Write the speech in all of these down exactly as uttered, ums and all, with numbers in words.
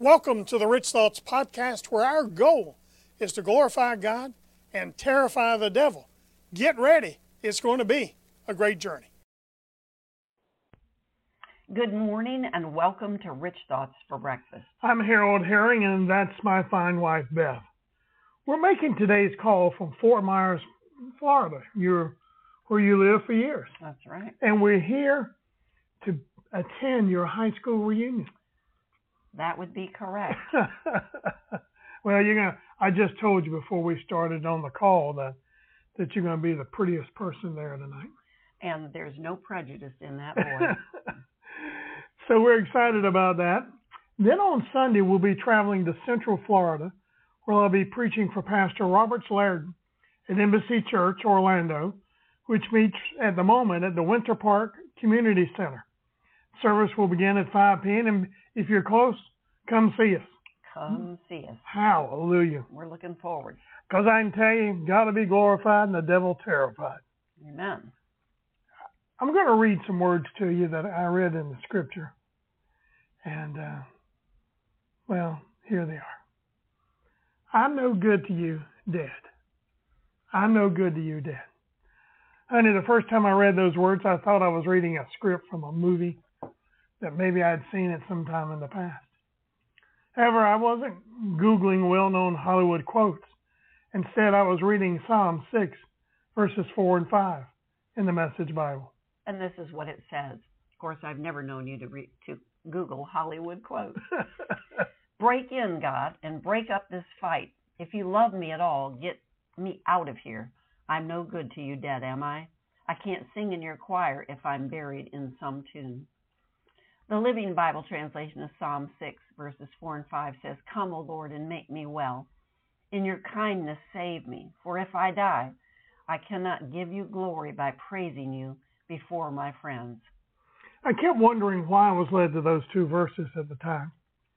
Welcome to the Rich Thoughts Podcast, where our goal is to glorify God and terrify the devil. Get ready. It's going to be a great journey. Good morning and welcome to Rich Thoughts for Breakfast. I'm Harold Herring, and that's my fine wife, Beth. We're making today's call from Fort Myers, Florida, You're, where you lived for years. That's right. And we're here to attend your high school reunion. That would be correct. Well, you're gonna. I just told you before we started on the call that that you're going to be the prettiest person there tonight. And there's no prejudice in that boy. So we're excited about that. Then on Sunday, we'll be traveling to Central Florida, where I'll be preaching for Pastor Robert Laird at Embassy Church, Orlando, which meets at the moment at the Winter Park Community Center. Service will begin at five p.m. and if you're close, come see us. Come see us. Hallelujah. We're looking forward. Because I can tell you, God will be glorified and the devil terrified. Amen. I'm going to read some words to you that I read in the scripture. And, uh, well, here they are. I'm no good to you, dead. I'm no good to you, dead. Honey, the first time I read those words, I thought I was reading a script from a movie that maybe I'd seen it sometime in the past. However, I wasn't Googling well-known Hollywood quotes. Instead, I was reading Psalm six, verses four and five in the Message Bible. And this is what it says. Of course, I've never known you to, re- to Google Hollywood quotes. Break in, God, and break up this fight. If you love me at all, get me out of here. I'm no good to you, dead, am I? I can't sing in your choir if I'm buried in some tune. The Living Bible translation of Psalm six, verses four and five says, Come, O Lord, and make me well. In your kindness save me, for if I die, I cannot give you glory by praising you before my friends. I kept wondering why I was led to those two verses at the time.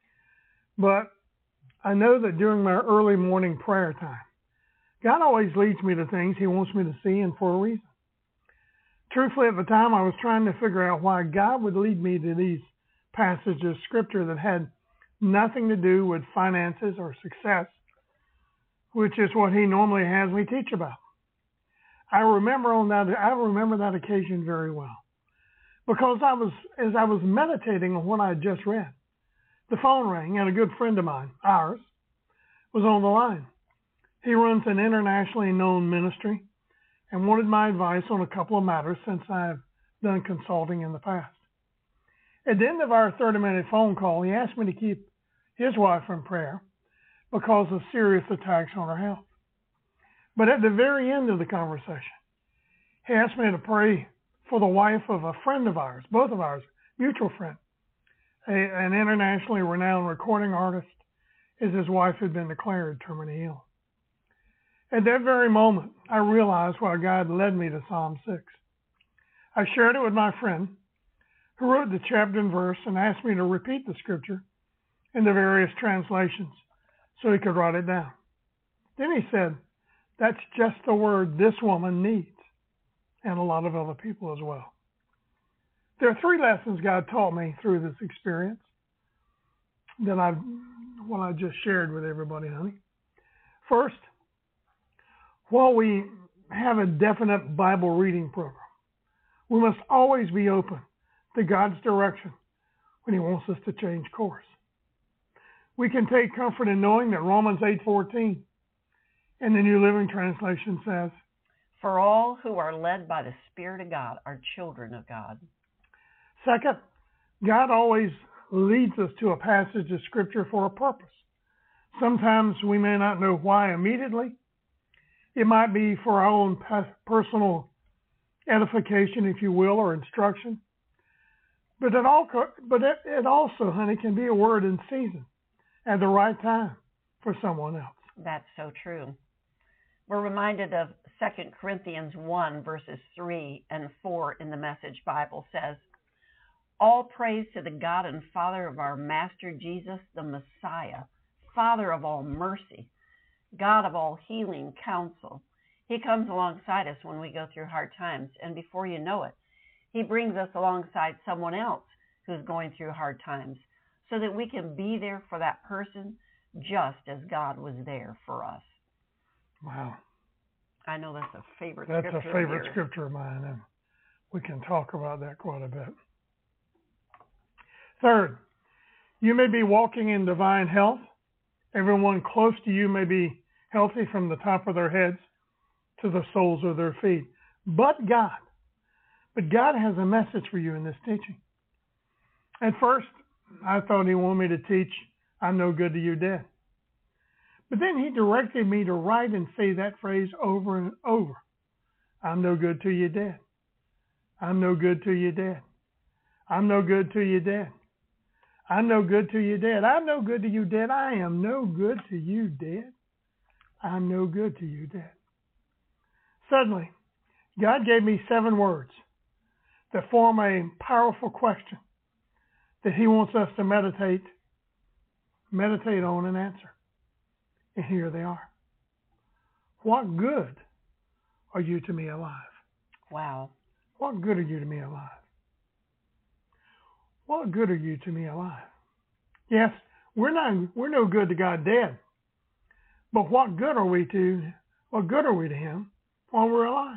But I know that during my early morning prayer time, God always leads me to things he wants me to see and for a reason. Truthfully, at the time, I was trying to figure out why God would lead me to these passages of scripture that had nothing to do with finances or success, which is what he normally has me teach about. I remember on that, I remember that occasion very well, because I was, as I was meditating on what I had just read, the phone rang and a good friend of mine, ours, was on the line. He runs an internationally known ministry and wanted my advice on a couple of matters since I've done consulting in the past. At the end of our thirty-minute phone call, he asked me to keep his wife in prayer because of serious attacks on her health. But at the very end of the conversation, he asked me to pray for the wife of a friend of ours, both of ours, mutual friend, a, an internationally renowned recording artist, as his wife had been declared terminally ill. At that very moment, I realized why God led me to Psalm six. I shared it with my friend, who wrote the chapter and verse and asked me to repeat the scripture in the various translations so he could write it down. Then he said, that's just the word this woman needs, and a lot of other people as well. There are three lessons God taught me through this experience that I've, well, I just shared with everybody, honey. First, while we have a definite Bible reading program, we must always be open to God's direction when he wants us to change course. We can take comfort in knowing that Romans eight fourteen in the New Living Translation says, For all who are led by the Spirit of God are children of God. Second, God always leads us to a passage of Scripture for a purpose. Sometimes we may not know why immediately. It might be for our own personal edification, if you will, or instruction. But it, all, but it, it also, honey, can be a word in season at the right time for someone else. That's so true. We're reminded of Second Corinthians one, verses three and four in the Message Bible says, All praise to the God and Father of our Master Jesus, the Messiah, Father of all mercy, God of all healing counsel. He comes alongside us when we go through hard times, and before you know it, he brings us alongside someone else who's going through hard times. so that we can be there for that person just as God was there for us. Wow. I know that's a favorite That's scripture. a favorite of scripture of mine, and we can talk about that quite a bit. Third, you may be walking in divine health. Everyone close to you may be healthy from the top of their heads to the soles of their feet. But God, but God has a message for you in this teaching. At first, I thought he wanted me to teach, I'm no good to you, Dad. But then he directed me to write and say that phrase over and over. I'm no good to you, Dad. I'm no good to you, Dad. I'm no good to you, Dad. I'm no good to you, Dad. I'm no good to you, Dad. I am no good to you, Dad. I'm no good to you, Dad. Suddenly, God gave me seven words that form a powerful question that he wants us to meditate, meditate on and answer. And here they are. What good are you to me alive? Wow. What good are you to me alive? What good are you to me alive? Yes, we're not we're no good to God dead. But what good are we to what good are we to him while we're alive?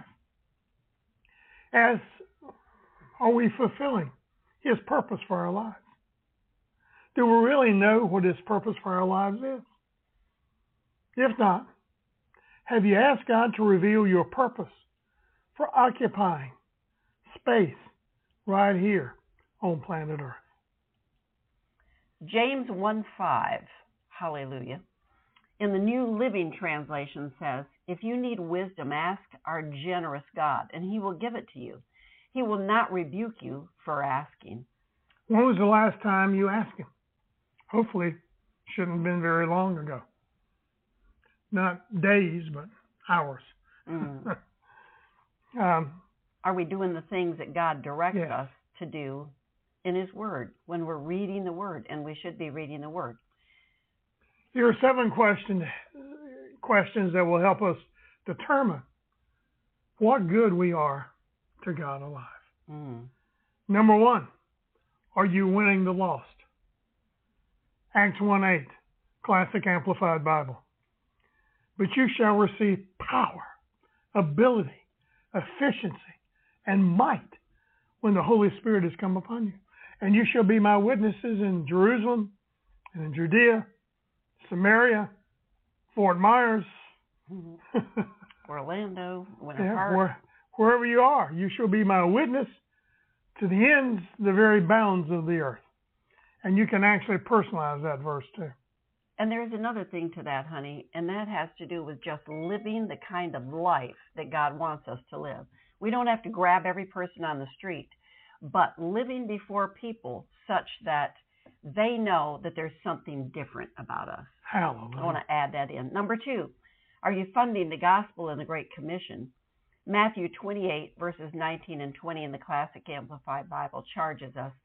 As are we fulfilling his purpose for our lives? Do we really know what his purpose for our lives is? If not, have you asked God to reveal your purpose for occupying space right here on planet Earth? James one five, hallelujah, in the New Living Translation says, if you need wisdom, ask our generous God, and he will give it to you. He will not rebuke you for asking. When was the last time you asked him? Hopefully, shouldn't have been very long ago. Not days, but hours. Mm. um, Are we doing the things that God directs yes. us to do in his word when we're reading the word? And we should be reading the word. Here are seven question, questions that will help us determine what good we are to God alive. Mm. Number one, are you winning the lost? Acts one eight, Classic Amplified Bible. But you shall receive power, ability, efficiency, and might when the Holy Spirit has come upon you. And you shall be my witnesses in Jerusalem and in Judea, Samaria, Fort Myers, Mm-hmm. Orlando, Winter yeah, Park. where, wherever you are, you shall be my witness to the ends, the very bounds of the earth. And you can actually personalize that verse too. And there's another thing to that, honey, and that has to do with just living the kind of life that God wants us to live. We don't have to grab every person on the street, but living before people such that they know that there's something different about us. Hallelujah. I want to add that in. Number two, are you funding the gospel and the Great Commission? Matthew twenty-eight, verses nineteen and twenty in the Classic Amplified Bible charges us,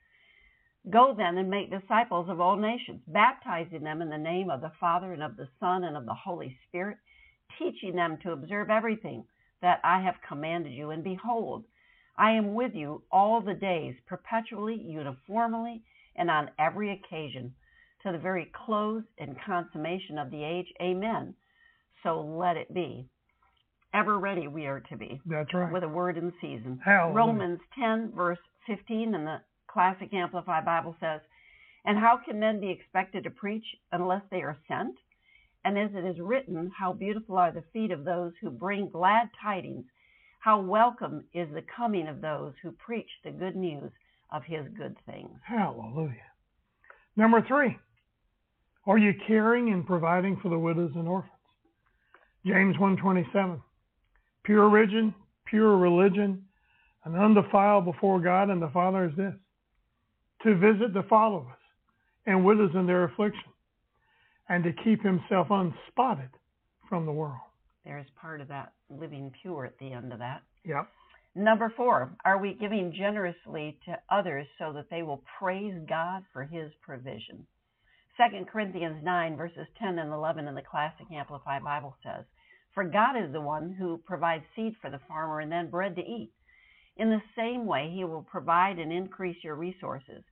go then and make disciples of all nations, baptizing them in the name of the Father and of the Son and of the Holy Spirit, teaching them to observe everything that I have commanded you. And behold, I am with you all the days, perpetually, uniformly, and on every occasion, to the very close and consummation of the age. Amen. So let it be. Ever ready we are to be. That's right. With a word in season. Hallelujah. Romans ten, verse fifteen in the Classic Amplified Bible says, and how can men be expected to preach unless they are sent? And as it is written, how beautiful are the feet of those who bring glad tidings. How welcome is the coming of those who preach the good news of his good things. Hallelujah. Number three, are you caring and providing for the widows and orphans? James one twenty-seven, pure religion, pure religion, and undefiled before God and the Father is this, to visit the fatherless and widows in their affliction, and to keep himself unspotted from the world. There's part of that living pure at the end of that. Yep. Number four, are we giving generously to others so that they will praise God for his provision? Second Corinthians nine, verses ten and eleven in the Classic Amplified Bible says, for God is the one who provides seed for the farmer and then bread to eat. In the same way, he will provide and increase your resources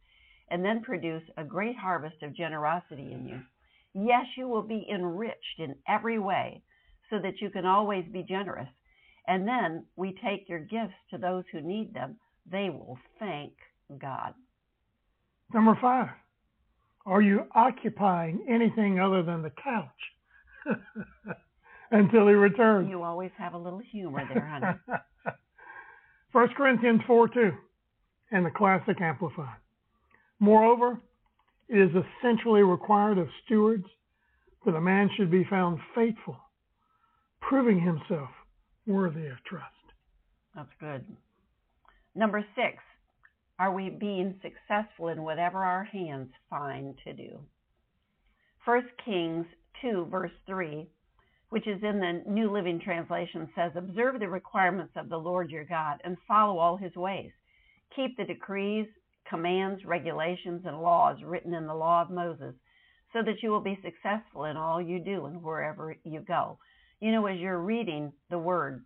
and then produce a great harvest of generosity in you. Yes, you will be enriched in every way so that you can always be generous. And then we take your gifts to those who need them. They will thank God. Number five, are you occupying anything other than the couch until he returns? You always have a little humor there, honey. First Corinthians four two and the Classic Amplified. Moreover, it is essentially required of stewards that a man should be found faithful, proving himself worthy of trust. That's good. Number six, are we being successful in whatever our hands find to do? First Kings two, verse three, which is in the New Living Translation, says, observe the requirements of the Lord your God and follow all his ways. Keep the decrees, commands, regulations, and laws written in the law of Moses, so that you will be successful in all you do and wherever you go. You know, as you're reading the word,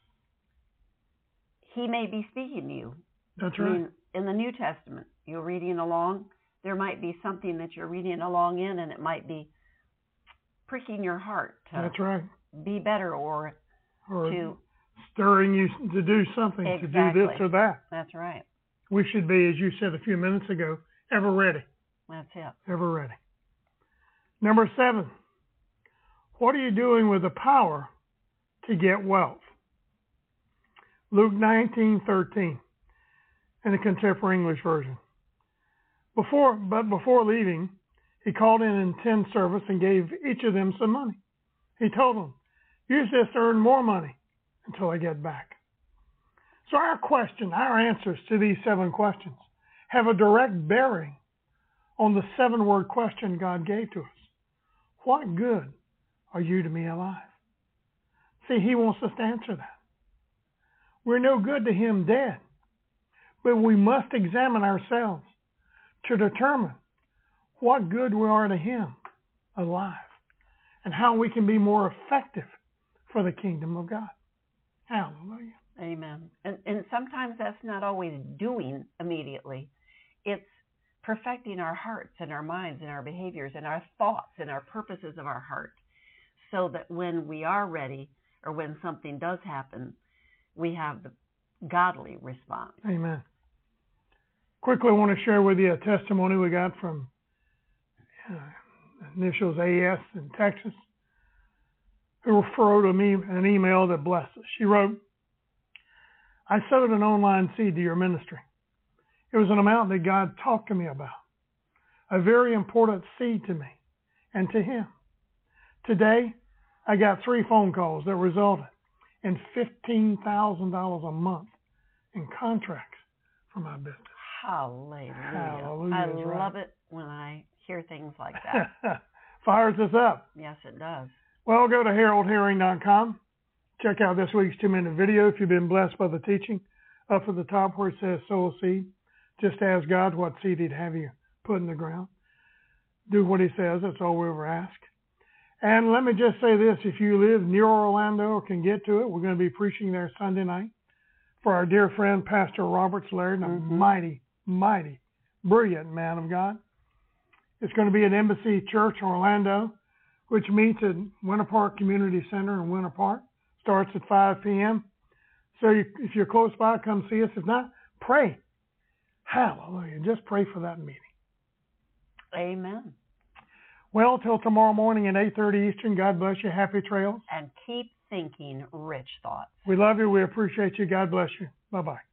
he may be speaking to you. That's I right. mean, in the New Testament, you're reading along, there might be something that you're reading along in, and it might be pricking your heart to That's right. be better or, or to stirring you to do something, exactly. to do this or that. That's right. We should be, as you said a few minutes ago, ever ready. That's it. Ever ready. Number seven, what are you doing with the power to get wealth? Luke nineteen thirteen in the Contemporary English Version. Before, but before leaving, he called in in ten servants and gave each of them some money. He told them, use this to earn more money until I get back. So our question, our answers to these seven questions have a direct bearing on the seven-word question God gave to us. What good are you to me alive? See, he wants us to answer that. We're no good to him dead, but we must examine ourselves to determine what good we are to him alive and how we can be more effective for the kingdom of God. Hallelujah. Amen. And, and sometimes that's not always doing immediately. It's perfecting our hearts and our minds and our behaviors and our thoughts and our purposes of our heart, so that when we are ready or when something does happen, we have the godly response. Amen. Quickly, I want to share with you a testimony we got from uh, initials A S in Texas, who wrote me an email that blessed us. She wrote, I sowed an online seed to your ministry. It was an amount that God talked to me about, a very important seed to me and to him. Today, I got three phone calls that resulted in fifteen thousand dollars a month in contracts for my business. Hallelujah. Hallelujah I is right. love it when I hear things like that. Fires us up. Yes, it does. Well, go to harold herring dot com. Check out this week's two-minute video if you've been blessed by the teaching. Up at the top where it says sow a seed, just ask God what seed he'd have you put in the ground. Do what he says. That's all we ever ask. And let me just say this. If you live near Orlando or can get to it, we're going to be preaching there Sunday night for our dear friend, Pastor Robert Laird, a Mm-hmm. mighty, mighty, brilliant man of God. It's going to be at Embassy Church, Orlando, which meets at Winter Park Community Center in Winter Park. Starts at five p.m. So you, if you're close by, come see us. If not, pray. Hallelujah. Just pray for that meeting. Amen. Well, till tomorrow morning at eight thirty Eastern, God bless you. Happy trails. And keep thinking rich thoughts. We love you. We appreciate you. God bless you. Bye-bye.